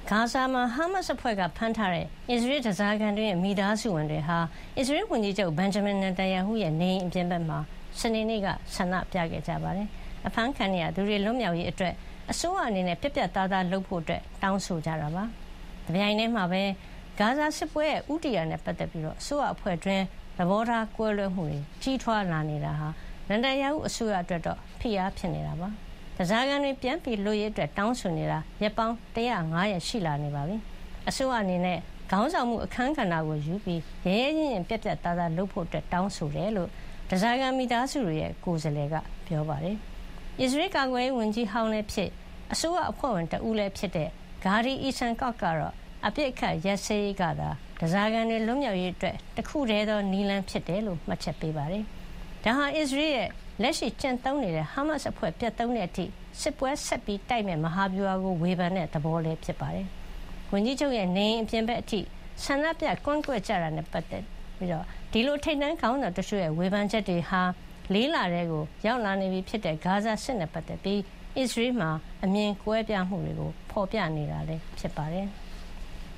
ဂါဇာမှာဟာမတ်စ်အဖွဲ့ကဖမ်းထားတဲ့အစ္စရေးဓားစာခံတွေရဲ့မိသားစုဝင်တွေဟာအစ္စရေးဝန်ကြီးချုပ်ဘန်ဂျမင်နေတန်ယာဟုရဲ့နေအိမ်အပြင်ဘက်မှာစနေနေ့ကဆန္ဒပြခဲ့ကြပါတယ်။အဖမ်းခံရသူတွေလွတ်မြောက်ရေးအတွက်အစိုးရအနေနဲ့ပြတ်ပြတ်သားသားလုပ်ဖို့တောင်းဆိုကြတာပါ။ဒီပိုင်းထဲမှာပဲဂါဇာစစ်ပွဲရဲ့ဥတီယာနဲ့ပတ်သက်ပြီးအစိုးရအဖွဲ့တွင်းသဘောထားကွဲလွဲမှုတွေကြီးထွားလာနေတာဟာနေတန်ယာဟုအစိုးရအတွက်တော့ဖိအားဖြစ်နေတာပါ။ဓားစာခံတွေပြန်ပြီးလွတ်ရေးအတွက်တောင်းဆိုနေတာရက်ပေါင်း105ရက်ရှိလာနေပါပြီ။အစိုးရအနေနဲ့ခေါင်းဆောင်မှုအခမ်းကဏ္ဍကိုယူပြီးရဲရဲရင့်ရင့်ပြတ်ပြတ်သားသားလုပ်ဖို့တောင်းဆိုတယ်လို့ဓားစာခံမိသားစုတွေရဲ့ကိုယ်စားလှယ်ကပြောပါတယ်။အစ္စရေးကာကွယ်ရေးဝန်ကြီးဟောင်းလည်းဖြစ်အစိုးရအဖွဲ့ဝင်တဦးလည်းဖြစ်တဲ့ဂါဒီအီဆန်ကော့ကတော့အပြစ်အခတ်ရက်စဲရေးကသာဓားစာခံတွေလွတ်မြောက်ရေးအတွက်တခုတည်းသောနည်းလမ်းဖြစ်တယ်လို့မှတ်ချက်ပေးပါတယ်။ဒါဟာအစ္စရေးရဲ့လက်ရှိကျင့်သုံးနေတဲ့ဟာမတ်စ်အဖွဲ့ပြတ်သုံးတဲ့အထိစစ်ပွဲဆက်ပြီးတိုက်မဲ့မဟာဗျူဟာကိုဝေဖန်တဲ့သဘောလည်းဖြစ်ပါတယ်။ဝန်ကြီးချုပ်ရဲ့နေအိမ်အပြင်ဘက်အထိဆန္ဒပြကွန်းကွက်ကြတာနဲ့ပတ်သက်ပြီးဒီလိုထိတ်တန့်ခေါင်းဆောင်တချို့ရဲ့ဝေဖန်ချက်တွေဟာလေးလာတဲ့ကိုရောက်လာနေပြီဖြစ်တဲ့ဂါဇာစစ်နဲ့ပတ်သက်ပြီးအစ္စရေးမှာအမြင်ကွဲပြားမှုတွေကိုဖော်ပြနေတာလည်းဖြစ်ပါတယ်။